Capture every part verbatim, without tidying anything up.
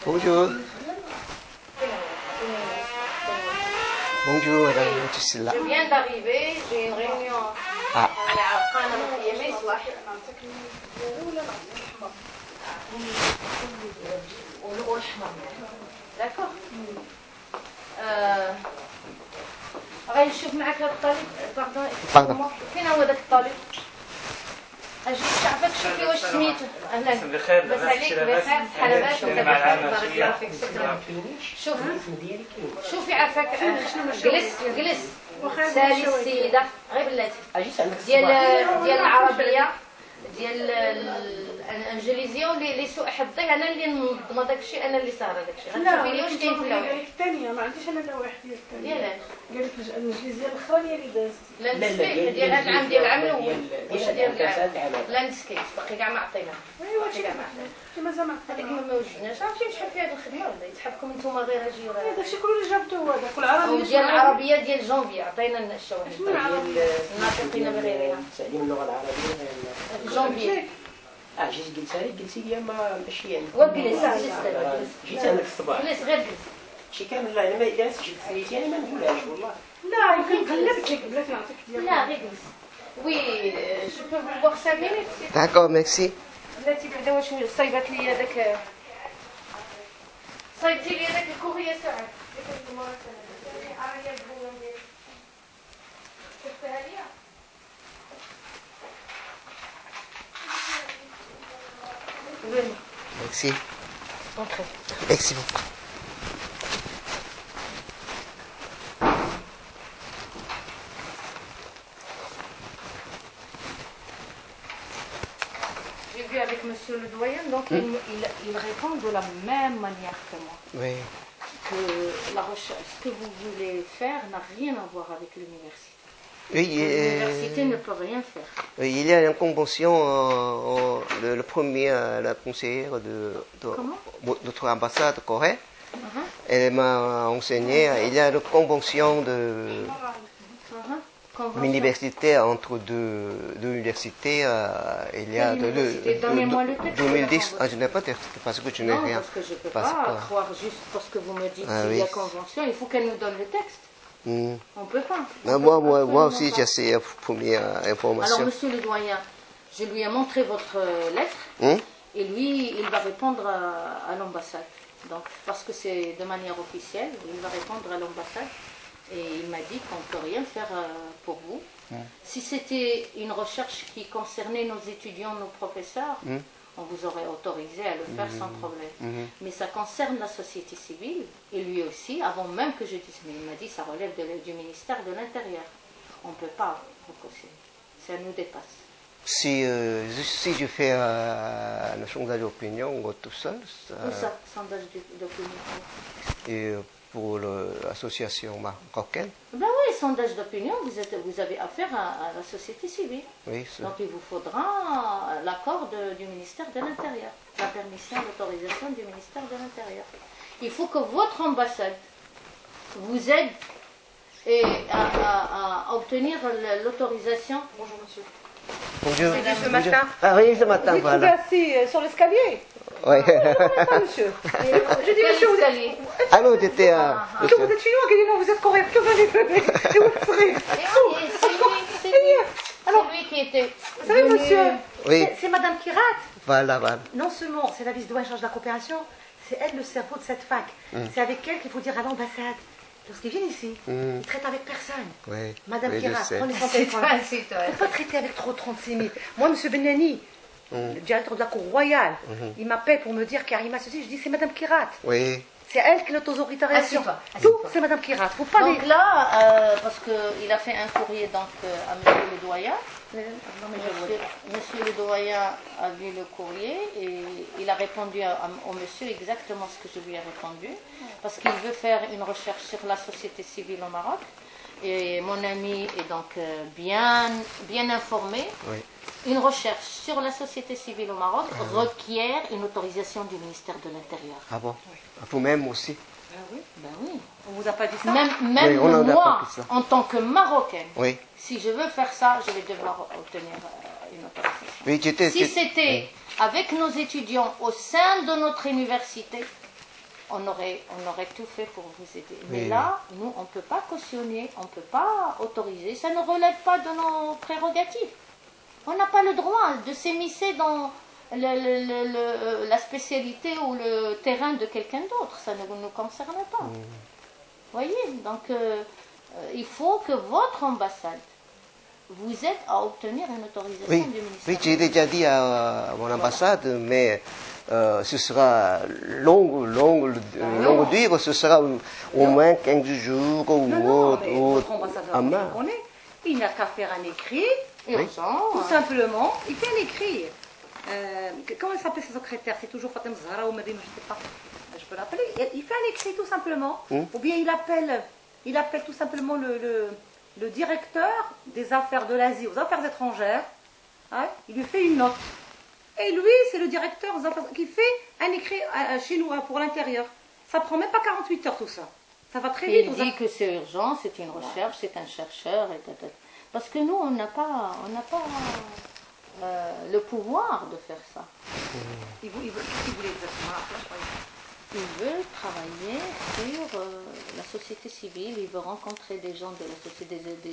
Bonjour. Bonjour, madame Tusila. Je viens d'arriver, j'ai une réunion. Ah. D'accord. غادي نشوف معك هذا الطالب. باردون. باردون. فين هو ذاك الطالب؟ اجي تعرفك شوفي واش سميتو. اهلا. بخير بس عليك بخير صحه لاباس بارك الله فيك شكرا. شوف شوفي عافاك جلس جلس سالي السيده غير بلاتي ديال ديال العربيه ديال الانجليزيه واللي اللي سوء حظي انا اللي منظمه داك الشيء انا اللي صار هذاك الشيء غتشوفي لي واش كاين في اللوحه. قال لك الثانيه ما عنديش انا اللوحه ديال الثانيه. ديالاش؟ قال لك الانجليزيه الاخرانيه اللي دازت. لا لا ديال هذا العام ديال العام الاول ديال العام لاندسكيب باقي كاع ما عطيناه. ايوا هادشي كما مازال ما هذيك ما وجدناش عرفتي شحال فيها هذه الخدمه ولا يتحبكم نتوما غير اجي راه داكشي كله اللي جابته هو هذاك والعربيه ديال العربيه ديال جونفي عطينا لنا الشواهد ديال الناطقين بغيرها تعليم اللغه العربيه جونفي. اه جيت قلت لي قلتي لي ما ماشي يعني وجلس جلس جيت انا في الصباح جلس غير جلس شي كان لا انا ما درت جبت سميتي انا ما نقولهاش والله. لا يمكن قلبت لك بلاتي نعطيك ديال لا غير جلس. وي جو بو فو فوار خمس مينوت. D'accord, merci. بلاتي بعدا واش صايبات لي هذاك صايبتي لي هذاك الكوري يا سعاد ديك المراسله عربيه البنيه ديالك شفتها ليا. Merci. Entrez. Merci beaucoup. J'ai vu avec monsieur le doyen, donc hmm? il, il, il répond de la même manière que moi. Oui. Que la recherche, ce que vous voulez faire n'a rien à voir avec l'université. Oui, l'université euh, ne peut rien faire. Oui, il y a une convention, euh, euh, le, le premier, euh, la conseillère de, de notre ambassade de Corée, uh-huh. Elle m'a enseigné, il y a une convention de uh-huh. l'université entre deux, deux universités, euh, il y a de, de, Donnez-moi le texte. deux mille dix, ah, je n'ai pas de texte parce que je n'ai rien. Non, parce que je ne peux pas, pas croire juste parce que vous me dites ah, qu'il oui. y a convention, il faut qu'elle nous donne le texte. Mmh. On ne peut pas. On non, peut moi, pas moi, moi aussi, pas. j'ai ces premières informations. Alors, monsieur le doyen, je lui ai montré votre lettre mmh. et lui, il va répondre à, à l'ambassade. Donc, parce que c'est de manière officielle, il va répondre à l'ambassade et il m'a dit qu'on ne peut rien faire pour vous. Mmh. Si c'était une recherche qui concernait nos étudiants, nos professeurs, mmh. on vous aurait autorisé à le faire mmh. sans problème. Mmh. Mais ça concerne la société civile, et lui aussi, avant même que je dise, mais il m'a dit ça relève de, du ministère de l'Intérieur. On ne peut pas repousser. Ça nous dépasse. Si, euh, si je fais euh, un sondage d'opinion tout seul... Ça... Où ça, sondage d'opinion? Et pour l'association marocaine. Ben oui, sondage d'opinion, vous, êtes, vous avez affaire à, à la société civile. Oui, donc il vous faudra l'accord du ministère de l'Intérieur, la permission, l'autorisation du ministère de l'Intérieur. Il faut que votre ambassade vous aide et à, à, à obtenir l'autorisation. Bonjour monsieur. Bonjour. C'est vu ce matin. Ah oui, ce matin, vous voilà. Vous êtes assis sur l'escalier. Oui. Non, monsieur. Je dis monsieur, vous êtes... Ah non, j'étais à... Ah, ah. Que vous êtes chinois, qu'il dit non, vous êtes coréen. Que vous allez donner. Et vous serez... C'est lui, Alors, lui qui était... Vous savez, monsieur, oui. c'est madame Kirat. Voilà, voilà. Non seulement c'est la vice-doyenne charge de la coopération, c'est elle le cerveau de cette fac. Mm. C'est avec elle qu'il faut dire à l'ambassade. Lorsqu'ils viennent ici, mm. ils traitent avec personne. Oui. Madame oui, Kirat, prenez son téléphone. Il ne faut pas traiter avec trop trente-six mille. Moi, monsieur Benani, mm. le directeur de la Cour royale, mm-hmm. il m'appelle pour me dire qu'Arima ceci. Je dis c'est madame Kirat. Oui. C'est elle qui est l'autoritarisation. Tout, c'est madame Kirat. Faut pas donc les... là, euh, parce qu'il a fait un courrier donc, euh, à monsieur le doyen. Non, mais monsieur, monsieur le doyen a vu le courrier et il a répondu à, à, au monsieur exactement ce que je lui ai répondu. Parce qu'il veut faire une recherche sur la société civile au Maroc. Et mon ami est donc euh, bien, bien informé. Oui. Une recherche sur la société civile au Maroc ah, requiert oui. une autorisation du ministère de l'Intérieur. Ah bon? Oui. Vous-même aussi? Ben oui, ben oui. On vous a pas dit ça? Même, même oui, moi, en tant que Marocaine, oui. si je veux faire ça, je vais devoir obtenir euh, une autorisation. Oui, si c'était oui. avec nos étudiants au sein de notre université, on aurait, on aurait tout fait pour vous aider. Mais oui. Là, nous, on ne peut pas cautionner, on ne peut pas autoriser. Ça ne relève pas de nos prérogatives. On n'a pas le droit de s'émisser dans le, le, le, le, la spécialité ou le terrain de quelqu'un d'autre. Ça ne nous concerne pas. Vous mmh. voyez, donc euh, euh, il faut que votre ambassade vous aide à obtenir une autorisation oui. du ministère. Oui, j'ai déjà dit à, à mon ambassade, voilà. mais euh, ce sera long, long, ah, long dur, ce sera au, au moins quinze jours ou non, non, mais ou, votre ambassadeur, je connais, il n'a qu'à faire un écrit, urgent, oui. tout simplement, il fait un écrit. Euh, comment elle s'appelle sa secrétaire? C'est toujours Fatem Zahra ou Madame, je ne sais pas. Je peux l'appeler. Il fait un écrit tout simplement. Hum. Ou bien il appelle, il appelle tout simplement le, le, le directeur des affaires de l'Asie aux affaires étrangères. Hein, il lui fait une note. Et lui, c'est le directeur des affaires qui fait un écrit chez nous pour l'intérieur. Ça prend même pas quarante-huit heures tout ça. Ça va très et vite. Il dit que c'est urgent, c'est une recherche, c'est un chercheur. Et parce que nous, on n'a pas, on n'a pas euh, le pouvoir de faire ça. Il veut, il veut, qu'est-ce qu'il voulait exactement? Il veut travailler sur euh, la société civile, il veut rencontrer des gens de la société, des,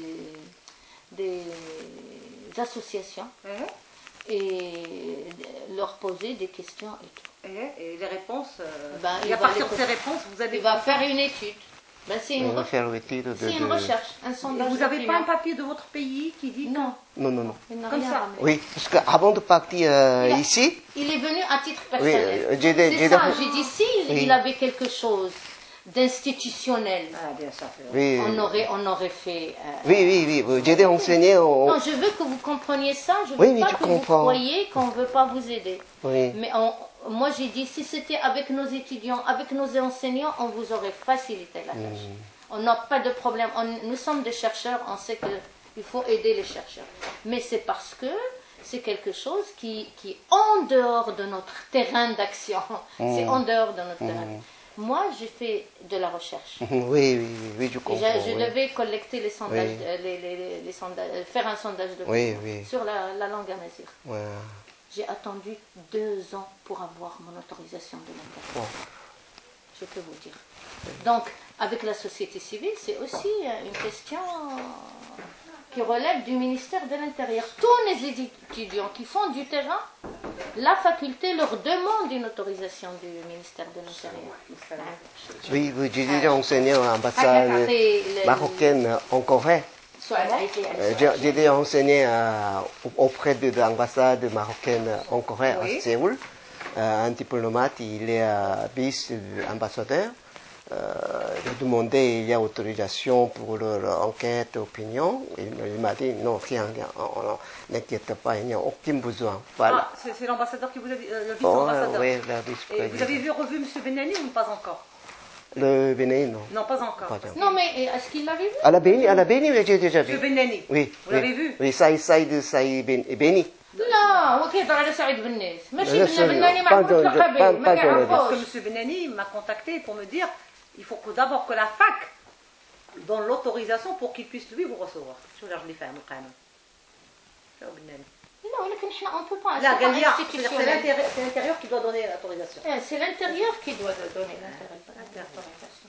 des, des associations mmh. et leur poser des questions et tout. Et, et les réponses, euh, ben, et à partir de ces réponses, vous allez... Il va faire une étude. Ben, c'est une, re... de, de, une de... recherche, un sondage. Et vous n'avez pas un papier de votre pays qui dit non. que... Non, non, non. Comme ça. Oui, parce qu'avant de partir euh, il a, ici... Il est venu à titre personnel. Oui, j'ai des, c'est ça, j'ai dit, si oui. il avait quelque chose d'institutionnel, ah, bien sûr, oui. on, aurait, on aurait fait... Euh, oui, oui, oui, j'ai des renseignements... On... Non, je veux que vous compreniez ça, je ne oui, veux oui, pas je que comprends. vous croyiez qu'on ne veut pas vous aider. Oui. Mais on, moi j'ai dit, si c'était avec nos étudiants, avec nos enseignants, on vous aurait facilité la tâche. Mm. On n'a pas de problème, on, nous sommes des chercheurs, on sait qu'il faut aider les chercheurs. Mais c'est parce que c'est quelque chose qui, qui est en dehors de notre terrain d'action. Mm. C'est en dehors de notre mm. terrain. Moi, j'ai fait de la recherche. Oui, oui, oui, oui je comprends. Et je, je oui. devais collecter les sondages, oui. les, les, les, les sondages, faire un sondage de oui, oui. sur la, la langue amazigh. Ouais. J'ai attendu deux ans pour avoir mon autorisation de l'intérieur. Bon. Je peux vous dire. Donc, avec la société civile, c'est aussi une question qui relève du ministère de l'Intérieur. Tous les étudiants qui font du terrain, la faculté leur demande une autorisation du ministère de l'Intérieur. Oui, oui, j'ai déjà enseigné à l'ambassade marocaine en Corée. Euh, j'ai déjà enseigné à, auprès de, de l'ambassade marocaine en Corée, oui. à Séoul. Euh, un diplomate, il est euh, vice-ambassadeur. Euh, j'ai demandé, il y a autorisation pour leur enquête, opinion. Il, il m'a dit non, rien, rien, n'inquiète pas, il n'y a aucun besoin. Voilà. Ah, c'est l'ambassadeur qui vous a dit, euh, le vice-ambassadeur. Oh, oui, la vice-présidente. Et vous avez vu, revu M. Benani ou pas encore? Le Bénin, non. Non, pas encore. Pas non, mais est-ce qu'il l'avait vu? À la Béni, à la Béni, j'ai déjà vu. M. Benani. Oui. Vous oui. l'avez vu? Oui, Saïd Saïd Saïd Béni. لا وكيف على سعيد بنيس ماشي بناني مع متلقبين ما كيعرفوش. M. Benani m'a contacté pour me dire il faut que d'abord que la fac donne l'autorisation pour qu'il puisse lui vous recevoir. شو اللي اللي فاهم القانون؟ شو بناني؟ لا ولكن احنا on peut pas. لا قال لي c'est l'intérieur qui doit donner l'autorisation. C'est l'intérieur qui doit donner l'autorisation.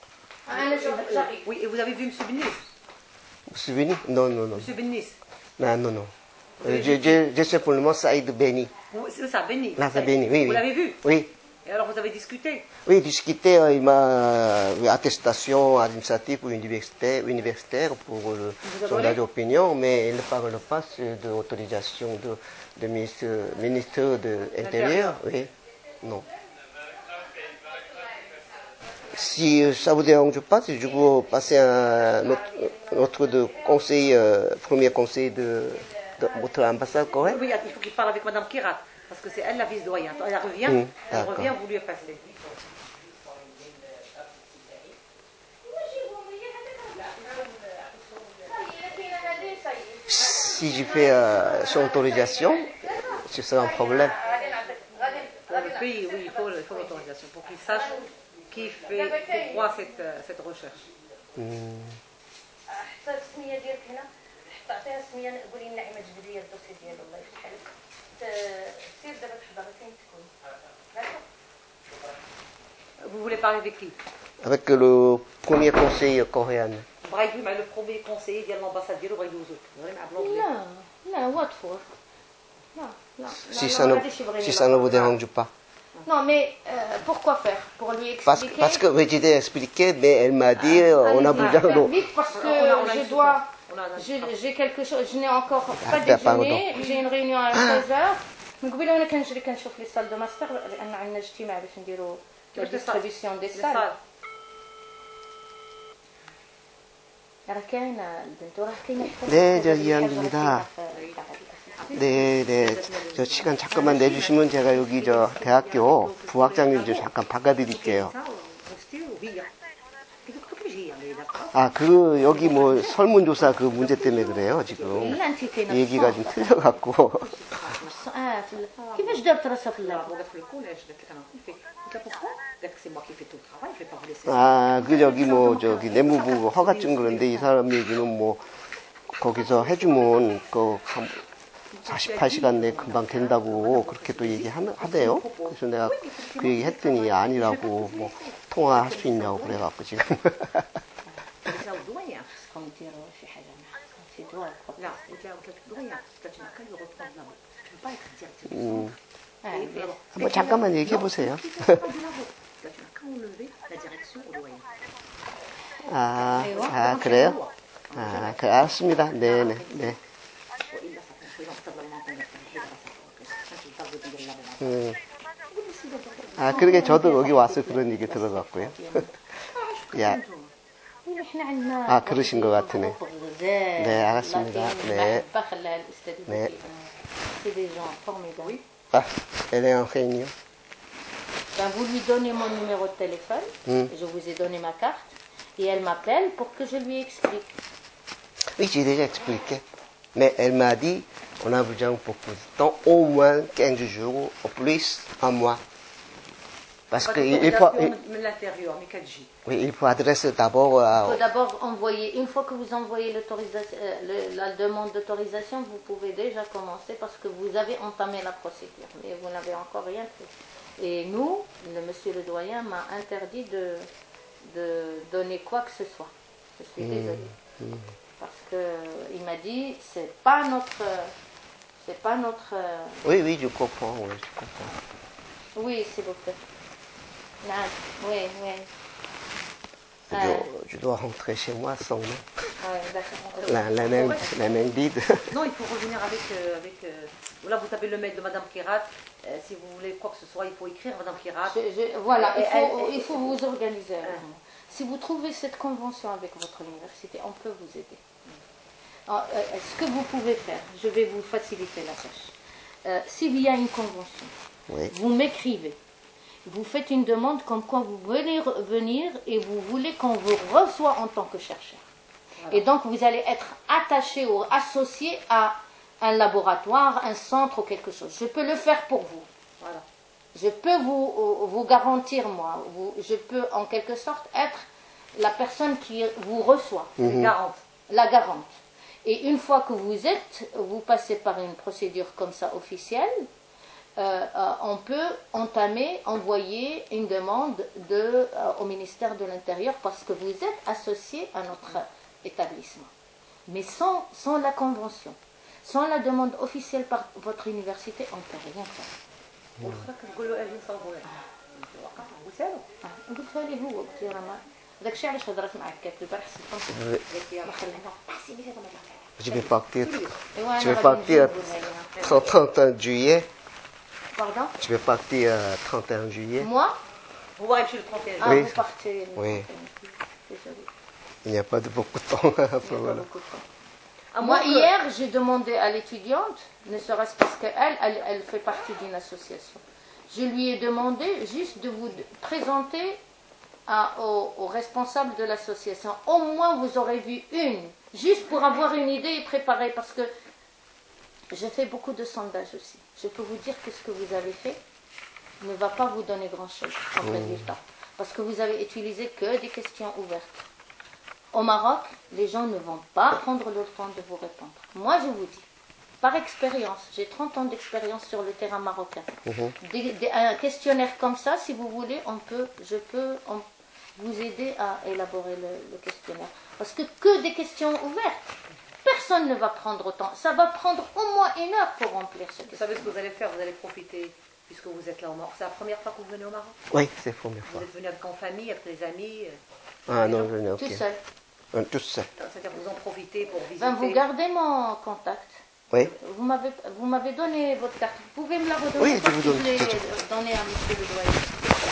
Oui, et vous avez vu M. Bennis? M. Bennis? Non, non, non. M. Bennis? Non, non, non. Euh, je, je, je sais pour le moment Saïd Béni. C'est ça, Béni. Là, c'est Béni, oui. Vous oui. l'avez vu? Oui. Et alors, vous avez discuté? Oui, discuté, euh, il m'a euh, attestation administrative ou universitaire, universitaire pour le sondage d'opinion, mais il ne parle pas de l'autorisation de, de ministre, ministre de l'Intérieur. Oui, non. Si euh, ça vous dérange pas, si je vous passer un notre, notre de conseil, euh, premier conseil de, de votre ambassade coréenne. Oui, il faut qu'il parle avec Madame Kirat, parce que c'est elle la vice-doyenne. Elle revient, mmh, elle revient, vous lui passez. Si je fais euh, son autorisation, ce sera un problème. Pour le pays, oui, il faut, il faut l'autorisation pour qu'il sache qui fait pourquoi cette, cette recherche. Mmh. Vous voulez parler avec qui? Avec le premier conseiller coréen. Le premier conseiller de l'ambassade de Non, non, what for? Non, non. Si ça ne, si ça ne vous dérange pas. Non, mais euh, pourquoi faire? Pour lui expliquer? Parce, parce que oui, j'ai expliqué, mais elle m'a dit, ah, on a besoin de... Vite, parce que on a, on a je dois... J'ai quelque chose, je n'ai encore pas déjeuné, j'ai une réunion à seize heures. من قبل وانا كنجري كنشوف لي سال دو ماستر لان عندنا اجتماع باش نديروا لا ديستريبيسيون دي سال. راه كاينه البنت راه كاينه حتى 네, 저 이한입니다. 네, 네. 저 시간 잠깐만 내주시면 제가 여기 저 대학교 부학장님 좀 잠깐 바꿔드릴게요. 아, 그, 여기 뭐 설문조사 그 문제 때문에 그래요, 지금. 얘기가 좀 틀려갖고. كيفاش دارت راسها في اللعبة؟ 아, 그 저기 뭐 저기 내무부 허가증 그런데 이 사람 얘기는 뭐 거기서 해주면 그 사십팔 시간 내에 금방 된다고 그렇게 또 얘기하대요. 그래서 내가 그 얘기 했더니 아니라고 뭐 통화할 수 있냐고 그래갖고 지금. 음, 뭐 잠깐만 얘기해 보세요. 아, 아 그래요? 아, 그, 알았습니다. 네네, 네. 음. 아, 그러게 저도 여기 와서 그런 얘기 들어갔고요. 야. 아, 그러신 것 같으네. 네, 알았습니다. 네. 네. Ah, elle est en réunion. Ben, vous lui donnez mon numéro de téléphone, mm. je vous ai donné ma carte, et elle m'appelle pour que je lui explique. Oui, j'ai déjà expliqué. Mais elle m'a dit, on a besoin pour beaucoup de temps, au moins quinze jours, au plus un mois. Parce que il faut, il, oui, il faut adresser d'abord à... Il faut d'abord envoyer, une fois que vous envoyez l'autorisation, euh, le, la demande d'autorisation, vous pouvez déjà commencer parce que vous avez entamé la procédure, mais vous n'avez encore rien fait. Et nous, le monsieur le doyen m'a interdit de, de donner quoi que ce soit. Je suis mmh, désolée. Mmh. Parce qu'il m'a dit, c'est pas notre... C'est pas notre... Oui, oui, je comprends, oui, je comprends. Oui, s'il vous plaît. Non, oui, oui. Je, euh, je dois rentrer chez moi sans nom. Ouais, d'accord. La, la, même, la même guide. Non, il faut revenir avec... Euh, avec euh, là, vous tapez le mail de Madame Kirat. Euh, si vous voulez quoi que ce soit, il faut écrire Madame Kirat. Je, je, voilà, il faut, elle, il faut vous organiser. Euh, si vous trouvez cette convention avec votre université, on peut vous aider. Alors, euh, ce que vous pouvez faire, je vais vous faciliter la tâche. Euh, s'il y a une convention, oui. Vous m'écrivez. Vous faites une demande comme quoi vous voulez venir et vous voulez qu'on vous reçoive en tant que chercheur. Voilà. Et donc vous allez être attaché ou associé à un laboratoire, un centre ou quelque chose. Je peux le faire pour vous. Voilà. Je peux vous, vous garantir, moi, vous, je peux en quelque sorte être la personne qui vous reçoit. Mm-hmm. Garante. La garante. Et une fois que vous êtes, vous passez par une procédure comme ça officielle, Euh, euh, on peut entamer, envoyer une demande de, euh, au ministère de l'Intérieur parce que vous êtes associé à notre établissement. Mais sans, sans la convention, sans la demande officielle par votre université, on ne peut rien faire. Je vais partir, je vais partir trente et un juillet. Pardon? Tu veux partir euh, trente et un juillet? Moi? Vous voyez chez le trente et un. Ah, oui. Vous partez le oui. trente et un. Désolée. Il n'y a pas de beaucoup de temps. Il n'y a pas beaucoup de temps. Ah, moi, que... hier, j'ai demandé à l'étudiante, ne serait-ce parce qu'elle, elle, elle fait partie d'une association. Je lui ai demandé juste de vous présenter à, aux, aux responsables de l'association. Au moins, vous aurez vu une, juste pour avoir une idée et préparer, parce que je fais beaucoup de sondages aussi. Je peux vous dire que ce que vous avez fait ne va pas vous donner grand-chose comme résultat. Parce que vous avez utilisé que des questions ouvertes. Au Maroc, les gens ne vont pas prendre le temps de vous répondre. Moi, je vous dis, par expérience, j'ai trente ans d'expérience sur le terrain marocain. Mm-hmm. Des, des, un questionnaire comme ça, si vous voulez, on peut, je peux on, vous aider à élaborer le, le questionnaire. Parce que que des questions ouvertes, personne ne va prendre autant. Ça va prendre au moins une heure pour remplir ce questionnaire. Vous savez ce que vous allez faire, vous allez profiter, puisque vous êtes là au Maroc. C'est la première fois que vous venez au Maroc? Oui, c'est la première fois. Vous êtes venu avec en famille, avec les amis? Ah non, je venais, ok. Tout seul. Euh, tout seul. C'est-à-dire que vous en profitez pour visiter? Ben, vous gardez mon contact. Oui. Vous m'avez, vous m'avez donné votre carte. Vous pouvez me la redonner? Oui, je vous donne. Je l'ai donnée à monsieur le doyen.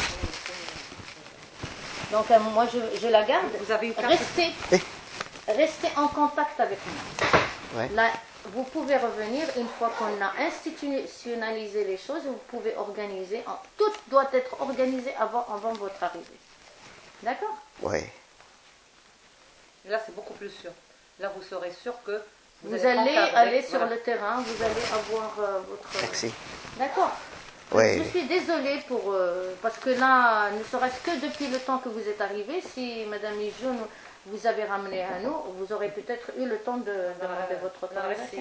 Donc euh, moi je, je la garde. Vous avez une carte? Restez, oui. restez en contact avec moi. Ouais. Là, vous pouvez revenir une fois qu'on a institutionnalisé les choses. Vous pouvez organiser. Tout doit être organisé avant, avant votre arrivée. D'accord? Oui. Là c'est beaucoup plus sûr. Là vous serez sûr que vous, vous allez aller sur voilà. le terrain. Vous allez avoir euh, votre. Merci. D'accord. Oui. Je suis désolée pour euh, parce que là, ne serait-ce que depuis le temps que vous êtes arrivé, si Madame Lijon vous avez ramené à nous, vous aurez peut-être eu le temps de demander euh, votre autorisation.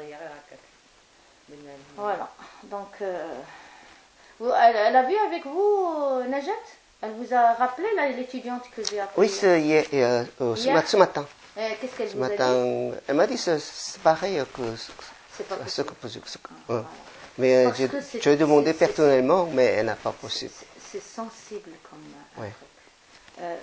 Voilà. Donc, euh, vous, elle, elle a vu avec vous, euh, Najat? Elle vous a rappelé l'étudiante que j'ai appelée? Oui, c'est hier, euh, euh, hier? Ce matin. Euh, Qu'est-ce qu'elle ce vous a matin, dit? Elle m'a dit que c'est pareil que c'est pas ce que possible. ce que, voilà. Mais je, je lui ai demandé personnellement, mais elle n'a pas possible. C'est sensible comme un oui. truc. Euh,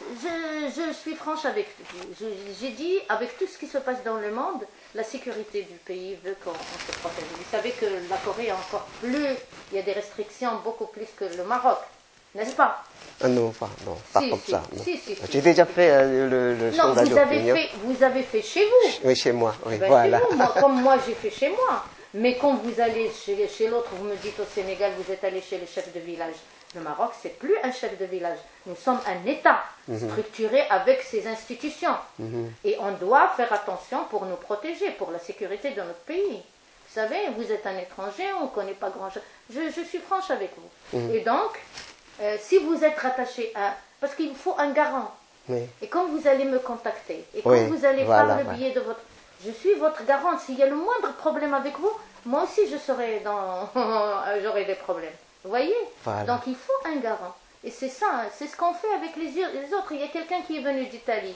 je, je suis franche avec vous. J'ai dit, avec tout ce qui se passe dans le monde, la sécurité du pays veut qu'on se protège. Vous savez que la Corée est encore plus, il y a des restrictions beaucoup plus que le Maroc, n'est-ce pas? Ah non, pas, non, pas si, comme si, ça. Si, si, J'ai si. déjà fait euh, le, le non, sondage vous avez d'opinion. fait, vous avez fait chez vous. Oui, chez moi, oui, ben, voilà. Chez vous, moi, comme moi j'ai fait chez moi. Mais quand vous allez chez, chez l'autre, vous me dites au Sénégal, vous êtes allé chez le chef de village. Le Maroc, c'est plus un chef de village. Nous sommes un État mm-hmm. structuré avec ses institutions. Mm-hmm. Et on doit faire attention pour nous protéger, pour la sécurité de notre pays. Vous savez, vous êtes un étranger, on ne connaît pas grand-chose. Je, je suis franche avec vous. Mm-hmm. Et donc, euh, si vous êtes rattaché à... Parce qu'il faut un garant. Oui. Et quand vous allez me contacter, et quand oui, vous allez voilà, faire le billet voilà. de votre... Je suis votre garante. S'il y a le moindre problème avec vous, moi aussi je serai dans... j'aurai des problèmes. Vous voyez? Voilà. Donc il faut un garant. Et c'est ça, c'est ce qu'on fait avec les, les autres. Il y a quelqu'un qui est venu d'Italie.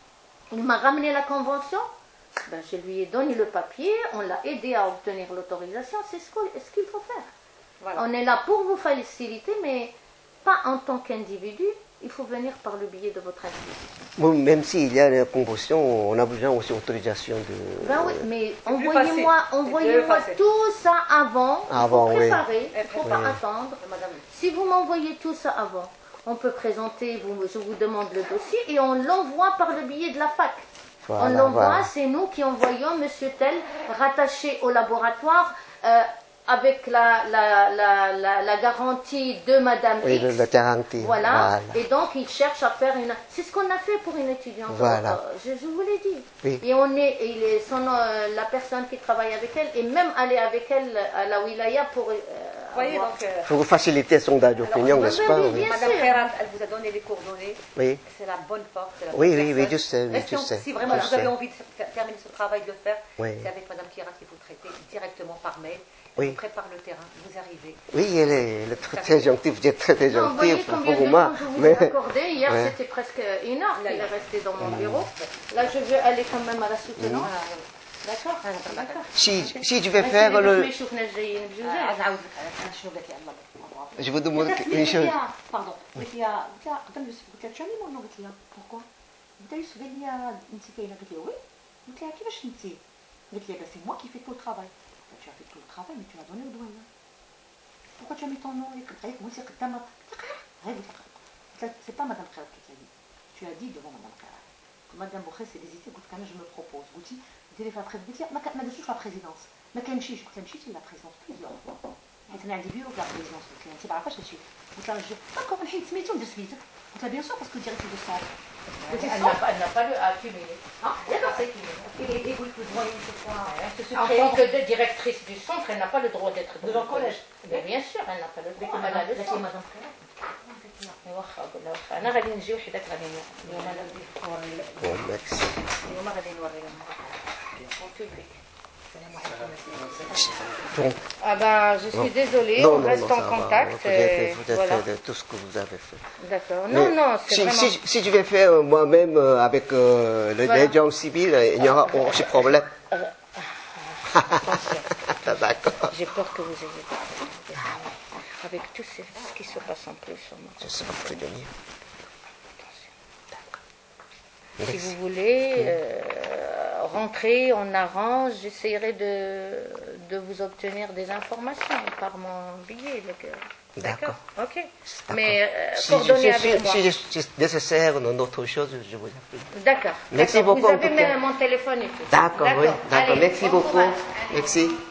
Il m'a ramené la convention. Ben, je lui ai donné le papier. On l'a aidé à obtenir l'autorisation. C'est ce qu'il faut faire. Voilà. On est là pour vous faciliter, mais pas en tant qu'individu. Il faut venir par le biais de votre institution. Bon, même s'il y a une convention, on a besoin aussi d'autorisation de... Ben oui, mais envoyez-moi envoyez tout ça avant. Avant, il faut préparer, oui. il ne faut oui. pas attendre. Si vous m'envoyez tout ça avant, on peut présenter, vous, je vous demande le dossier et on l'envoie par le biais de la fac. Voilà, on l'envoie, voilà. C'est nous qui envoyons Monsieur Tel, rattaché au laboratoire, euh, avec la, la, la, la, la garantie de Madame oui, X. la garantie. Voilà. Voilà. Et donc, il cherche à faire une... C'est ce qu'on a fait pour une étudiante. Voilà. Je, je vous l'ai dit. Oui. Et on est, il est son, euh, la personne qui travaille avec elle est même allée avec elle à la wilaya pour... Euh, voyez, donc, euh, pour faciliter son sondage d'opinion, n'est-ce pas? Oui, Madame Khairat, elle vous a donné les coordonnées. Oui. C'est la bonne porte. La bonne oui, personne. oui, oui, je sais. Oui, je sais. Si vraiment je vous sais. avez envie de faire, terminer ce travail, de le faire, oui. c'est avec Madame Khairat qu'il faut traiter directement par mail. Oui. On prépare le terrain, vous arrivez. Oui, elle est, elle est très, très gentille, vous êtes très, très non, gentille pour, pour moi. Je vous ai accordé. Hier, ouais. c'était presque une heure qu'il est resté dans mon bureau. Là, je vais aller quand même à la soutenance. Mmh. D'accord, d'accord. Si, si je vais faire le... Je vous demande une chose. Pardon. قلت لها قلت لها قدام يوسف قلت لها تشعلي مونو قلت لها بوركوا قلت لها يوسف قال لي انت كاينه قلت لها وي قلت لها كيفاش انت قلت لها سي moi qui fais tout le travail. Tu as fait tout le travail mais tu l'as donné au doyen. Pourquoi tu as mis ton nom et قلت لها وانت قدام هاي قلت لها c'est pas madame Khairat qui t'a dit. Tu as dit devant madame Khairat. Madame Boukhé s'est hésitée قلت لها je me propose قلت ديري فيها بريزيدنس قلت لها ما درتوش لا بريزيدنس ما كنمشيش قلت لها مشيتي لا بريزيدنس بليزيور حيت انا عندي بيرو في لا بريزيدنس قلت لها انت ما عارفاش هادشي قلت لها جو داكور نحيد سميتو ندير سميتك قلت لها بيان سور باسكو ديريكتيف دو سونتر Elle n'a pas le à cumuler. Ah, d'accord, c'est cumulé. Et vous le doyen, c'est quoi? En tant que directrice du centre, elle n'a pas le droit d'être devant le collège. Mais bien sûr, elle n'a pas le droit. Elle a le droit. Madame Khairat. واخا اقول لها واخا انا غادي نجي وحدك غادي اليوم انا Bon, merci. اليوم غادي نوريهم en public. Donc, ah ben, je suis non. désolée, non, on non, reste non, en contact. Vous avez voilà. fait de tout ce que vous avez fait. D'accord. Non, Mais non, c'est si, vraiment... Si, si je vais faire moi-même avec euh, le voilà. Gens civil, il n'y aura aucun problème. D'accord. J'ai peur que vous ayez des problèmes. Avec tout ce qui se passe en plus. Je serai prévenu. Si vous voulez euh, rentrer, on arrange. J'essaierai de, de vous obtenir des informations par mon billet. D'accord. Ok. Mais euh, si coordonnez je, avec si, moi. Si c'est nécessaire dans d'autres choses, je vous appelle. D'accord. Merci beaucoup. Vous avez même mon téléphone et tout. D'accord, oui. D'accord. Allez, Merci bon beaucoup. Courage. Merci.